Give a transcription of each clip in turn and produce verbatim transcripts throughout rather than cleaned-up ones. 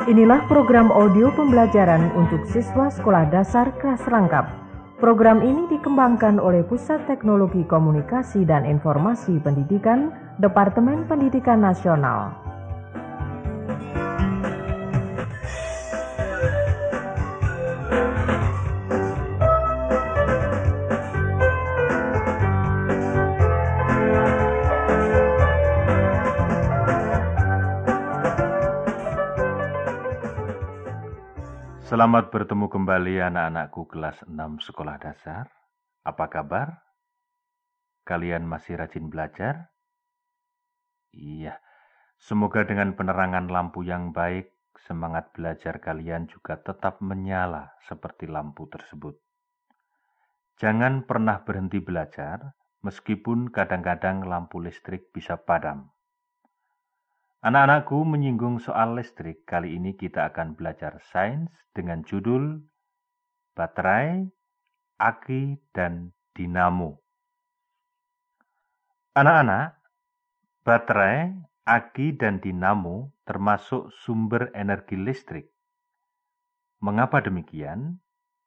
Inilah program audio pembelajaran untuk siswa sekolah dasar kelas rangkap. Program ini dikembangkan oleh Pusat Teknologi Komunikasi dan Informasi Pendidikan, Departemen Pendidikan Nasional. Selamat bertemu kembali anak-anakku kelas enam sekolah dasar. Apa kabar? Kalian masih rajin belajar? Iya, semoga dengan penerangan lampu yang baik, semangat belajar kalian juga tetap menyala seperti lampu tersebut. Jangan pernah berhenti belajar, meskipun kadang-kadang lampu listrik bisa padam. Anak-anakku menyinggung soal listrik. Kali ini kita akan belajar sains dengan judul baterai, aki, dan dinamo. Anak-anak, baterai, aki, dan dinamo termasuk sumber energi listrik. Mengapa demikian?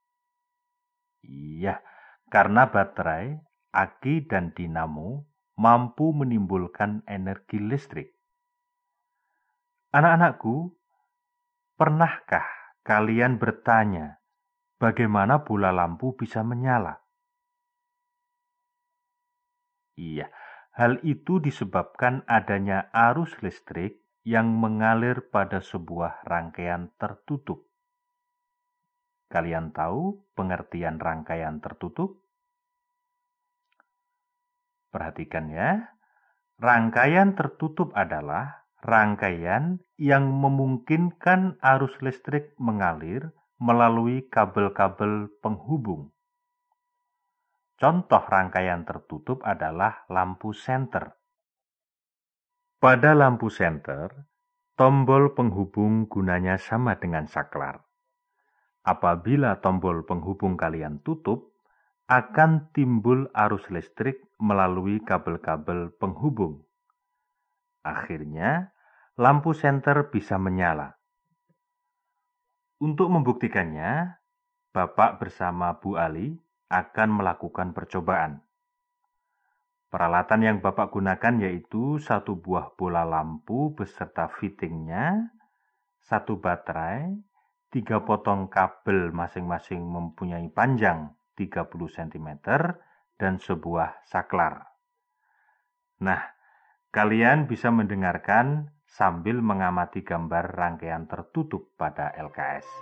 Iya, karena baterai, aki, dan dinamo mampu menimbulkan energi listrik. Anak-anakku, pernahkah kalian bertanya, bagaimana bola lampu bisa menyala? Iya, hal itu disebabkan adanya arus listrik yang mengalir pada sebuah rangkaian tertutup. Kalian tahu pengertian rangkaian tertutup? Perhatikan ya, rangkaian tertutup adalah rangkaian yang memungkinkan arus listrik mengalir melalui kabel-kabel penghubung. Contoh rangkaian tertutup adalah lampu senter. Pada lampu senter, tombol penghubung gunanya sama dengan saklar. Apabila tombol penghubung kalian tutup, akan timbul arus listrik melalui kabel-kabel penghubung. Akhirnya, lampu senter bisa menyala. Untuk membuktikannya, Bapak bersama Bu Ali akan melakukan percobaan. Peralatan yang Bapak gunakan yaitu satu buah bola lampu beserta fittingnya, satu baterai, tiga potong kabel masing-masing mempunyai panjang tiga puluh sentimeter, dan sebuah saklar. Nah, kalian bisa mendengarkan sambil mengamati gambar rangkaian tertutup pada L K S.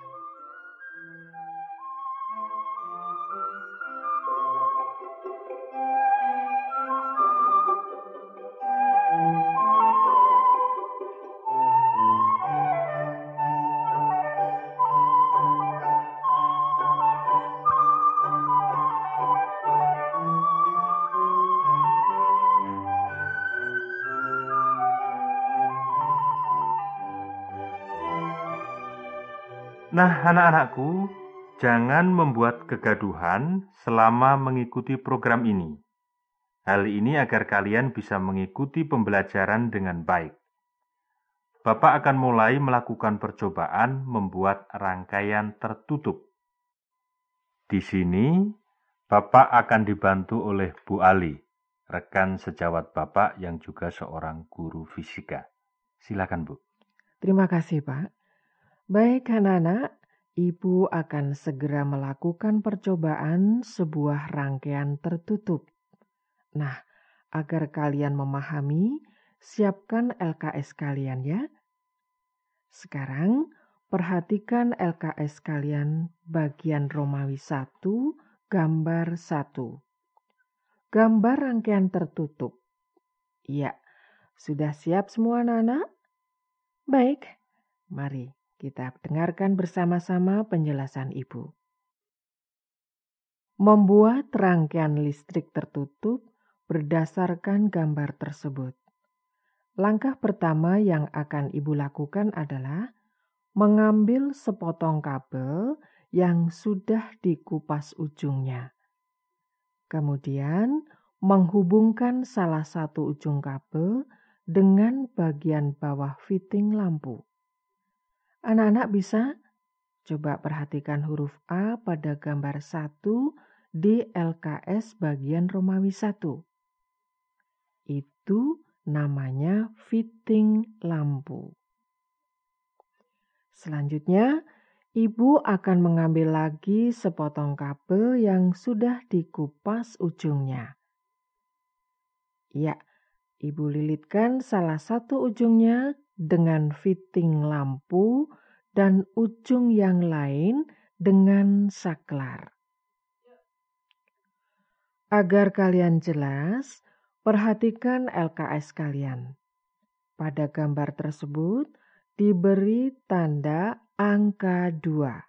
Nah, anak-anakku, jangan membuat kegaduhan selama mengikuti program ini. Hal ini agar kalian bisa mengikuti pembelajaran dengan baik. Bapak akan mulai melakukan percobaan membuat rangkaian tertutup. Di sini, Bapak akan dibantu oleh Bu Ali, rekan sejawat Bapak yang juga seorang guru fisika. Silakan, Bu. Terima kasih, Pak. Baik, anak-anak, Ibu akan segera melakukan percobaan sebuah rangkaian tertutup. Nah, agar kalian memahami, siapkan L K S kalian ya. Sekarang, perhatikan L K S kalian bagian Romawi satu, gambar satu. Gambar rangkaian tertutup. Iya, sudah siap semua anak-anak? Baik, mari kita dengarkan bersama-sama penjelasan Ibu. Membuat rangkaian listrik tertutup berdasarkan gambar tersebut. Langkah pertama yang akan Ibu lakukan adalah mengambil sepotong kabel yang sudah dikupas ujungnya. Kemudian menghubungkan salah satu ujung kabel dengan bagian bawah fitting lampu. Anak-anak bisa coba perhatikan huruf A pada gambar satu di L K S bagian Romawi satu. Itu namanya fitting lampu. Selanjutnya, Ibu akan mengambil lagi sepotong kabel yang sudah dikupas ujungnya. Ya, Ibu lilitkan salah satu ujungnya dengan fitting lampu dan ujung yang lain dengan saklar. Agar kalian jelas, perhatikan L K S kalian. Pada gambar tersebut diberi tanda angka dua.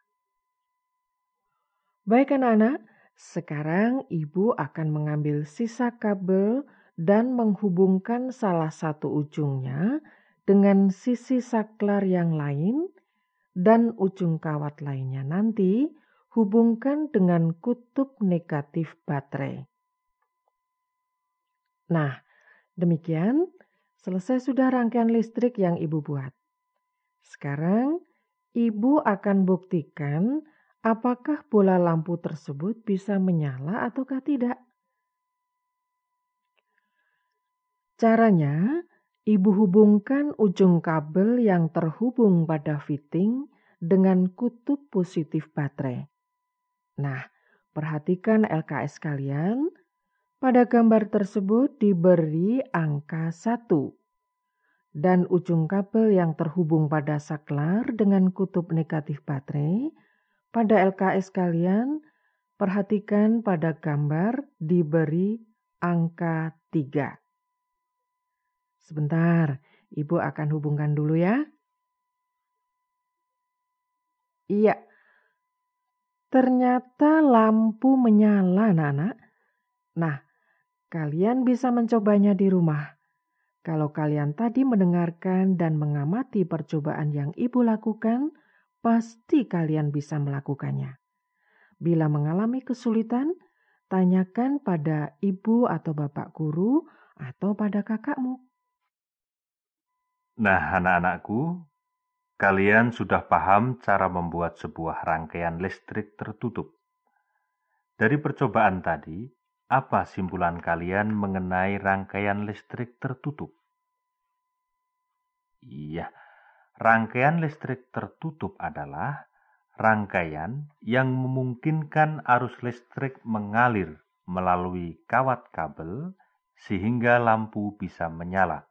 Baik anak-anak, sekarang Ibu akan mengambil sisa kabel dan menghubungkan salah satu ujungnya dengan sisi saklar yang lain dan ujung kawat lainnya nanti hubungkan dengan kutub negatif baterai. Nah, demikian selesai sudah rangkaian listrik yang Ibu buat. Sekarang, Ibu akan buktikan apakah bola lampu tersebut bisa menyala ataukah tidak. Caranya, Ibu hubungkan ujung kabel yang terhubung pada fitting dengan kutub positif baterai. Nah, perhatikan L K S kalian. Pada gambar tersebut diberi angka satu. Dan ujung kabel yang terhubung pada saklar dengan kutub negatif baterai, pada L K S kalian, perhatikan pada gambar diberi angka tiga. Sebentar, Ibu akan hubungkan dulu ya. Iya, ternyata lampu menyala, anak-anak. Nah, kalian bisa mencobanya di rumah. Kalau kalian tadi mendengarkan dan mengamati percobaan yang Ibu lakukan, pasti kalian bisa melakukannya. Bila mengalami kesulitan, tanyakan pada ibu atau bapak guru atau pada kakakmu. Nah, anak-anakku, kalian sudah paham cara membuat sebuah rangkaian listrik tertutup. Dari percobaan tadi, apa simpulan kalian mengenai rangkaian listrik tertutup? Iya, rangkaian listrik tertutup adalah rangkaian yang memungkinkan arus listrik mengalir melalui kawat kabel sehingga lampu bisa menyala.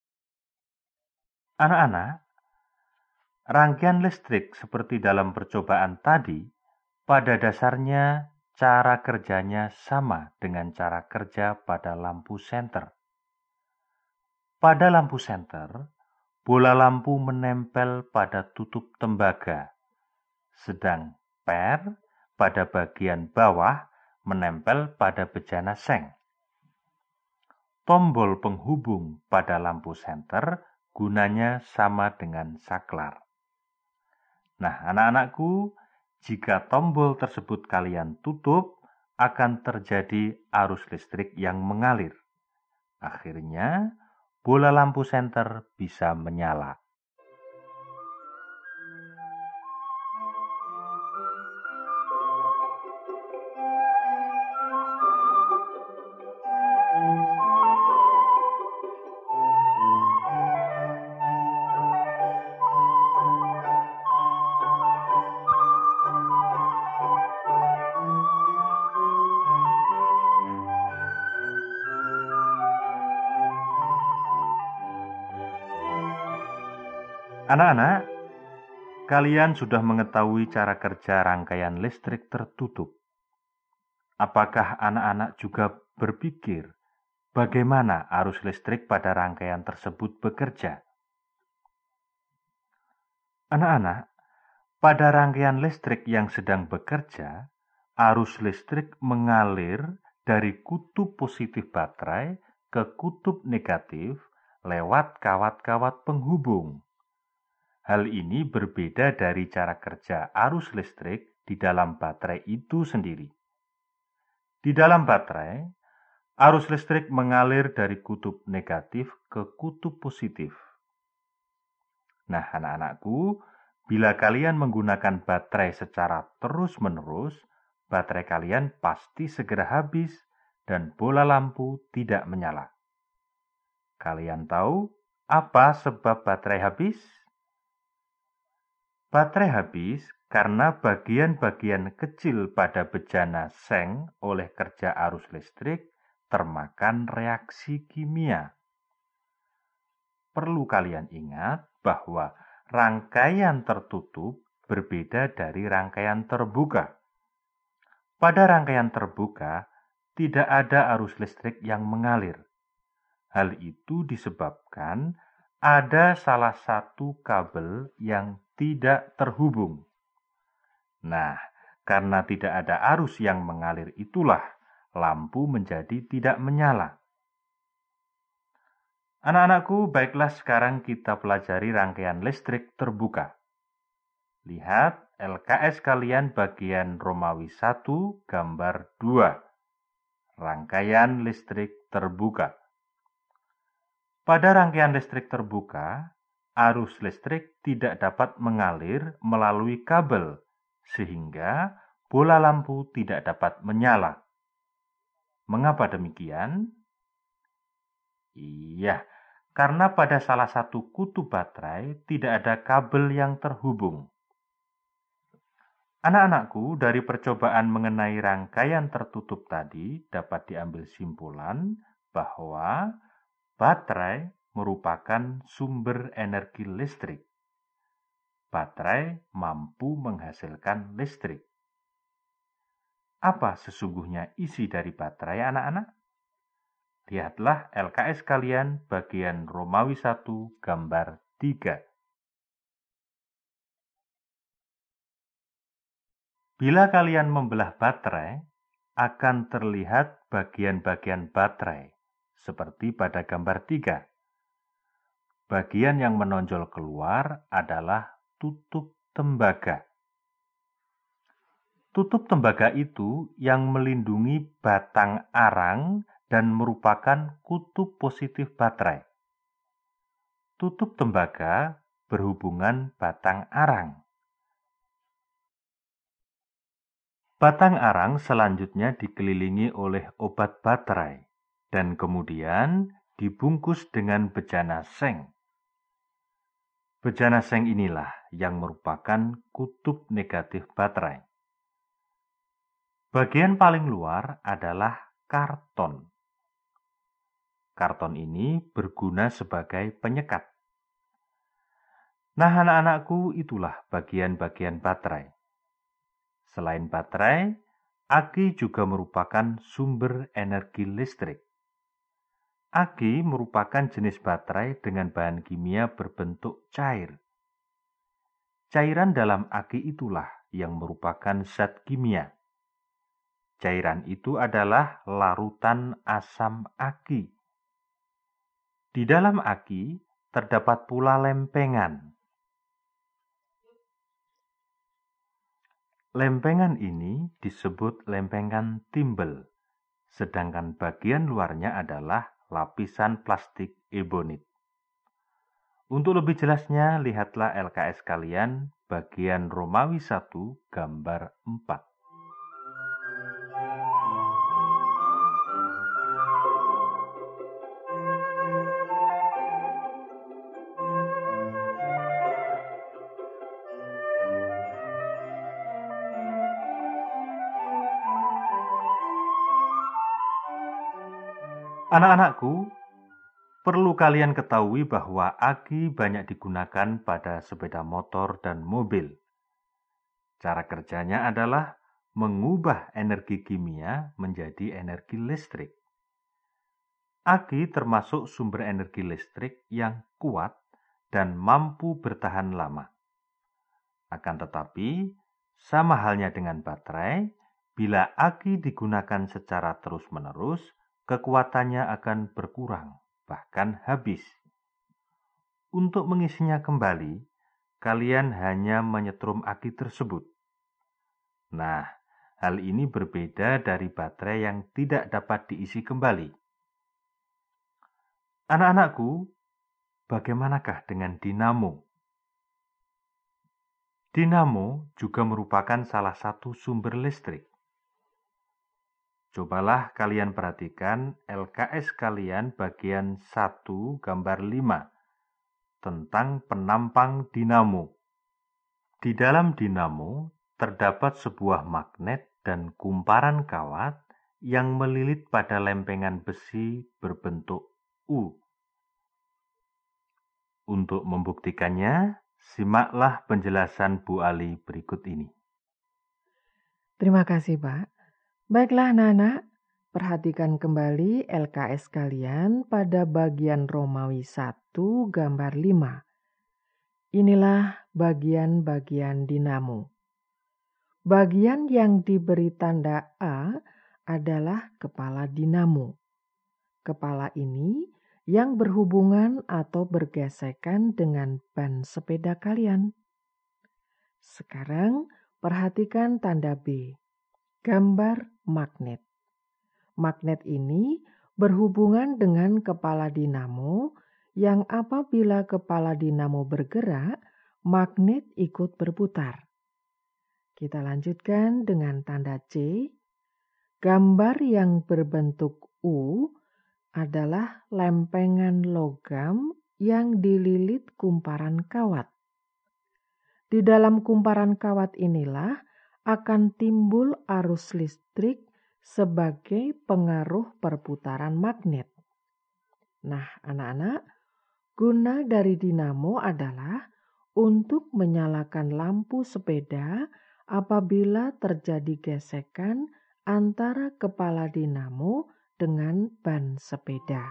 Anak-anak, rangkaian listrik seperti dalam percobaan tadi, pada dasarnya cara kerjanya sama dengan cara kerja pada lampu senter. Pada lampu senter, bola lampu menempel pada tutup tembaga, sedang per pada bagian bawah menempel pada bejana seng. Tombol penghubung pada lampu senter gunanya sama dengan saklar. Nah, anak-anakku, jika tombol tersebut kalian tutup, akan terjadi arus listrik yang mengalir. Akhirnya, bola lampu senter bisa menyala. Anak-anak, kalian sudah mengetahui cara kerja rangkaian listrik tertutup. Apakah anak-anak juga berpikir bagaimana arus listrik pada rangkaian tersebut bekerja? Anak-anak, pada rangkaian listrik yang sedang bekerja, arus listrik mengalir dari kutub positif baterai ke kutub negatif lewat kawat-kawat penghubung. Hal ini berbeda dari cara kerja arus listrik di dalam baterai itu sendiri. Di dalam baterai, arus listrik mengalir dari kutub negatif ke kutub positif. Nah, anak-anakku, Bila kalian menggunakan baterai secara terus-menerus, baterai kalian pasti segera habis dan bola lampu tidak menyala. Kalian tahu apa sebab baterai habis? Baterai habis karena bagian-bagian kecil pada bejana seng oleh kerja arus listrik termakan reaksi kimia. Perlu kalian ingat bahwa rangkaian tertutup berbeda dari rangkaian terbuka. Pada rangkaian terbuka, tidak ada arus listrik yang mengalir. Hal itu disebabkan ada salah satu kabel yang tidak terhubung. Nah, karena tidak ada arus yang mengalir itulah lampu menjadi tidak menyala. Anak-anakku, baiklah sekarang kita pelajari rangkaian listrik terbuka. Lihat L K S kalian bagian Romawi satu gambar dua. Rangkaian listrik terbuka. Pada rangkaian listrik terbuka, arus listrik tidak dapat mengalir melalui kabel, sehingga bola lampu tidak dapat menyala. Mengapa demikian? Iya, karena pada salah satu kutub baterai tidak ada kabel yang terhubung. Anak-anakku, dari percobaan mengenai rangkaian tertutup tadi dapat diambil simpulan bahwa baterai merupakan sumber energi listrik. Baterai mampu menghasilkan listrik. Apa sesungguhnya isi dari baterai, anak-anak? Lihatlah L K S kalian bagian Romawi satu gambar tiga. Bila kalian membelah baterai, akan terlihat bagian-bagian baterai, seperti pada gambar tiga. Bagian yang menonjol keluar adalah tutup tembaga. Tutup tembaga itu yang melindungi batang arang dan merupakan kutub positif baterai. Tutup tembaga berhubungan batang arang. Batang arang selanjutnya dikelilingi oleh obat baterai dan kemudian dibungkus dengan bejana seng. Bejana seng inilah yang merupakan kutub negatif baterai. Bagian paling luar adalah karton. Karton ini berguna sebagai penyekat. Nah, anak-anakku, itulah bagian-bagian baterai. Selain baterai, aki juga merupakan sumber energi listrik. Aki merupakan jenis baterai dengan bahan kimia berbentuk cair. Cairan dalam aki itulah yang merupakan zat kimia. Cairan itu adalah larutan asam aki. Di dalam aki terdapat pula lempengan. Lempengan ini disebut lempengan timbel, sedangkan bagian luarnya adalah lapisan plastik ebonit. Untuk lebih jelasnya, lihatlah L K S kalian bagian Romawi satu gambar empat. Anak-anakku, perlu kalian ketahui bahwa aki banyak digunakan pada sepeda motor dan mobil. Cara kerjanya adalah mengubah energi kimia menjadi energi listrik. Aki termasuk sumber energi listrik yang kuat dan mampu bertahan lama. Akan tetapi, sama halnya dengan baterai, bila aki digunakan secara terus-menerus, kekuatannya akan berkurang, bahkan habis. Untuk mengisinya kembali, kalian hanya menyetrum aki tersebut. Nah, hal ini berbeda dari baterai yang tidak dapat diisi kembali. Anak-anakku, bagaimanakah dengan dinamo? Dinamo juga merupakan salah satu sumber listrik. Cobalah kalian perhatikan L K S kalian bagian satu gambar lima tentang penampang dinamo. Di dalam dinamo terdapat sebuah magnet dan kumparan kawat yang melilit pada lempengan besi berbentuk U. Untuk membuktikannya, simaklah penjelasan Bu Ali berikut ini. Terima kasih, Pak. Baiklah, anak-anak, perhatikan kembali L K S kalian pada bagian Romawi satu gambar lima. Inilah bagian-bagian dinamo. Bagian yang diberi tanda A adalah kepala dinamo. Kepala ini yang berhubungan atau bergesekan dengan ban sepeda kalian. Sekarang perhatikan tanda B, gambar magnet. Magnet ini berhubungan dengan kepala dinamo yang apabila kepala dinamo bergerak, magnet ikut berputar. Kita lanjutkan dengan tanda C. Gambar yang berbentuk U adalah lempengan logam yang dililit kumparan kawat. Di dalam kumparan kawat inilah akan timbul arus listrik sebagai pengaruh perputaran magnet. Nah, anak-anak, guna dari dinamo adalah untuk menyalakan lampu sepeda apabila terjadi gesekan antara kepala dinamo dengan ban sepeda.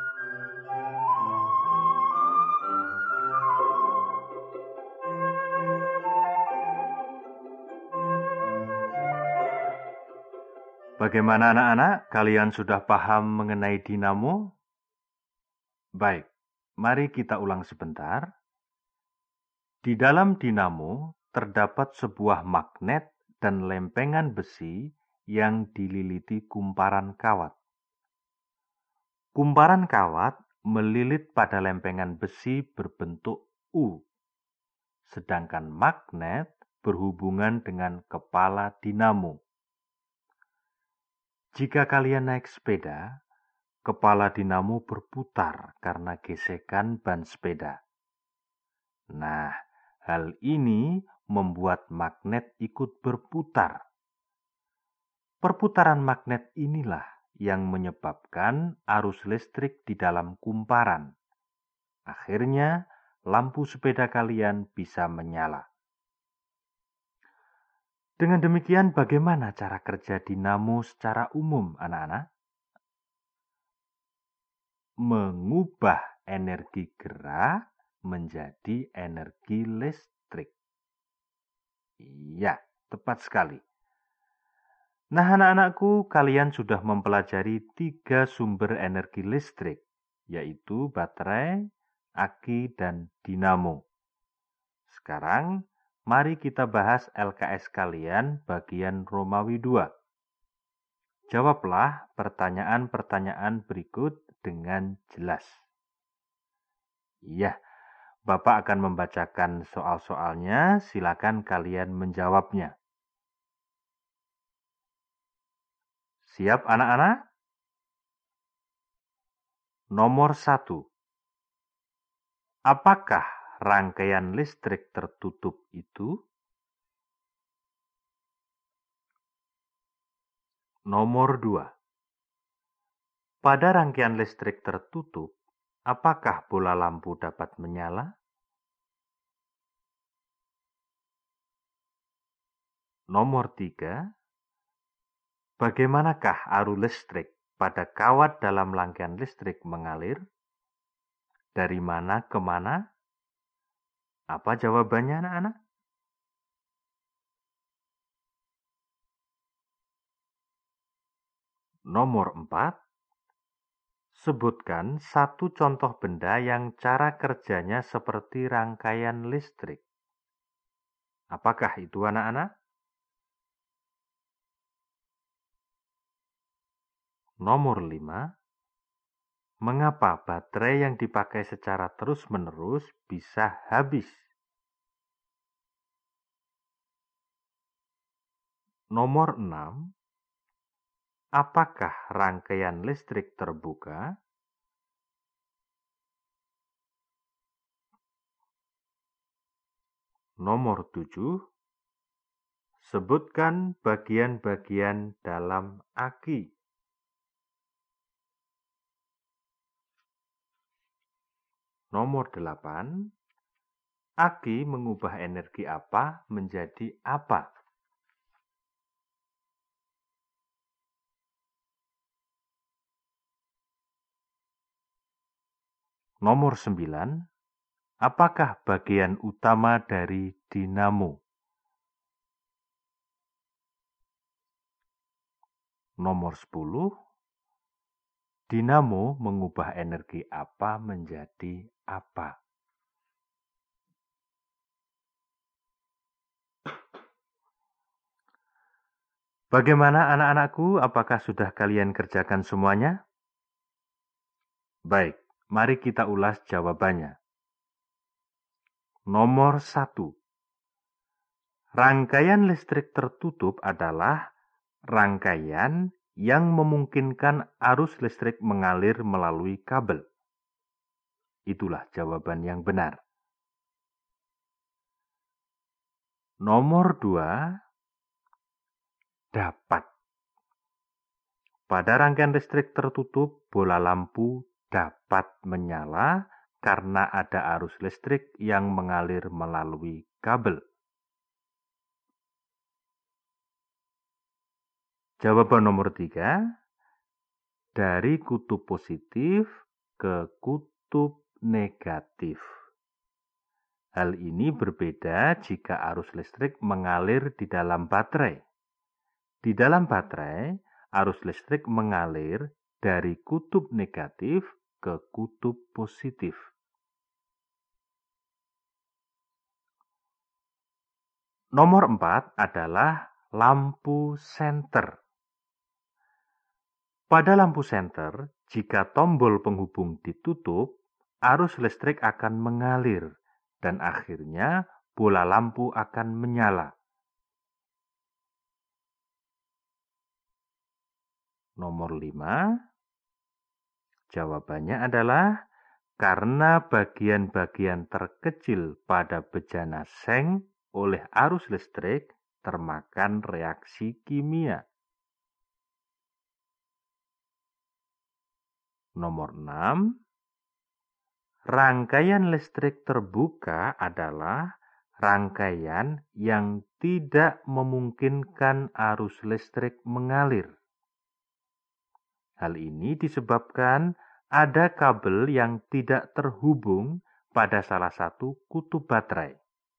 Bagaimana anak-anak? Kalian sudah paham mengenai dinamo? Baik, mari kita ulang sebentar. Di dalam dinamo terdapat sebuah magnet dan lempengan besi yang dililiti kumparan kawat. Kumparan kawat melilit pada lempengan besi berbentuk U, sedangkan magnet berhubungan dengan kepala dinamo. Jika kalian naik sepeda, kepala dinamo berputar karena gesekan ban sepeda. Nah, hal ini membuat magnet ikut berputar. Perputaran magnet inilah yang menyebabkan arus listrik di dalam kumparan. Akhirnya, lampu sepeda kalian bisa menyala. Dengan demikian, bagaimana cara kerja dinamo secara umum, anak-anak? Mengubah energi gerak menjadi energi listrik. Iya, tepat sekali. Nah, anak-anakku, kalian sudah mempelajari tiga sumber energi listrik, yaitu baterai, aki, dan dinamo. Sekarang, mari kita bahas L K S kalian bagian Romawi dua. Jawablah pertanyaan-pertanyaan berikut dengan jelas. Iya, Bapak akan membacakan soal-soalnya, silakan kalian menjawabnya. Siap anak-anak? Nomor satu. Apakah rangkaian listrik tertutup itu? Nomor dua. Pada rangkaian listrik tertutup, apakah bola lampu dapat menyala? Nomor tiga. Bagaimanakah arus listrik pada kawat dalam rangkaian listrik mengalir? Dari mana ke mana? Apa jawabannya, anak-anak? Nomor empat. Sebutkan satu contoh benda yang cara kerjanya seperti rangkaian listrik. Apakah itu, anak-anak? Nomor lima. Mengapa baterai yang dipakai secara terus-menerus bisa habis? Nomor enam, apakah rangkaian listrik terbuka? Nomor tujuh, sebutkan bagian-bagian dalam aki. Nomor delapan, aki mengubah energi apa menjadi apa? Nomor sembilan, apakah bagian utama dari dinamo? Nomor sepuluh, dinamo mengubah energi apa menjadi apa? Bagaimana anak-anakku, apakah sudah kalian kerjakan semuanya? Baik, mari kita ulas jawabannya. Nomor satu, rangkaian listrik tertutup adalah rangkaian yang memungkinkan arus listrik mengalir melalui kabel. Itulah jawaban yang benar. Nomor dua, dapat. Pada rangkaian listrik tertutup, bola lampu dapat menyala karena ada arus listrik yang mengalir melalui kabel. Jawaban nomor tiga, dari kutub positif ke kutub negatif. Hal ini berbeda jika arus listrik mengalir di dalam baterai. Di dalam baterai, arus listrik mengalir dari kutub negatif ke kutub positif. Nomor empat adalah lampu senter. Pada lampu senter, jika tombol penghubung ditutup, arus listrik akan mengalir dan akhirnya bola lampu akan menyala. Nomor lima, jawabannya adalah karena bagian-bagian terkecil pada bejana seng oleh arus listrik termakan reaksi kimia. Nomor enam, rangkaian listrik terbuka adalah rangkaian yang tidak memungkinkan arus listrik mengalir. Hal ini disebabkan ada kabel yang tidak terhubung pada salah satu kutub baterai.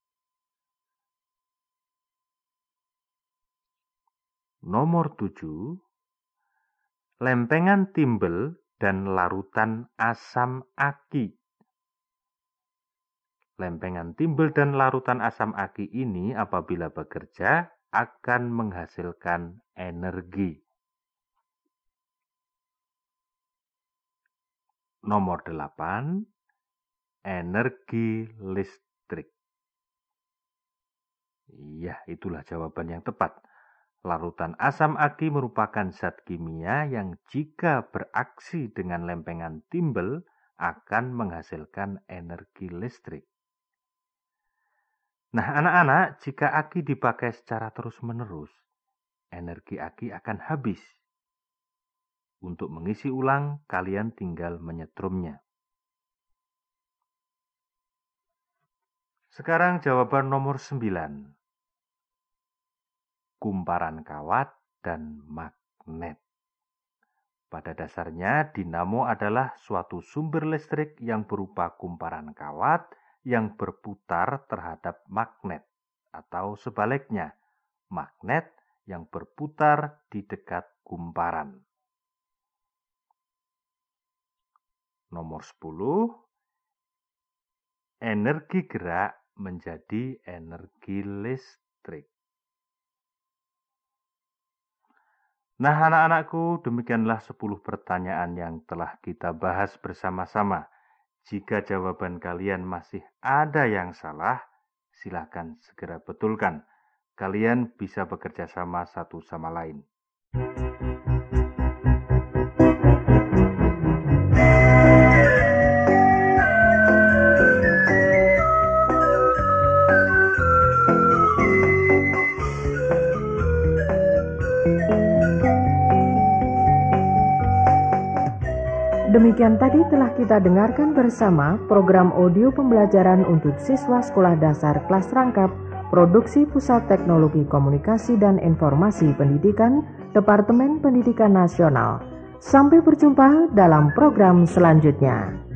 Nomor tujuh, lempengan timbel dan larutan asam aki. Lempengan timbel dan larutan asam aki ini apabila bekerja akan menghasilkan energi. Nomor delapan, energi listrik. Iya, itulah jawaban yang tepat. Larutan asam aki merupakan zat kimia yang jika beraksi dengan lempengan timbel akan menghasilkan energi listrik. Nah, anak-anak, jika aki dipakai secara terus-menerus, energi aki akan habis. Untuk mengisi ulang, kalian tinggal menyetrumnya. Sekarang jawaban nomor sembilan. Kumparan kawat dan magnet. Pada dasarnya, dinamo adalah suatu sumber listrik yang berupa kumparan kawat yang berputar terhadap magnet, atau sebaliknya, magnet yang berputar di dekat kumparan. Nomor sepuluh, energi gerak menjadi energi listrik. Nah, anak-anakku, demikianlah sepuluh pertanyaan yang telah kita bahas bersama-sama. Jika jawaban kalian masih ada yang salah, silakan segera betulkan. kalian bisa bekerja sama satu sama lain. Demikian tadi telah kita dengarkan bersama program audio pembelajaran untuk siswa sekolah dasar kelas rangkap, produksi Pusat Teknologi Komunikasi dan Informasi Pendidikan, Departemen Pendidikan Nasional. Sampai berjumpa dalam program selanjutnya.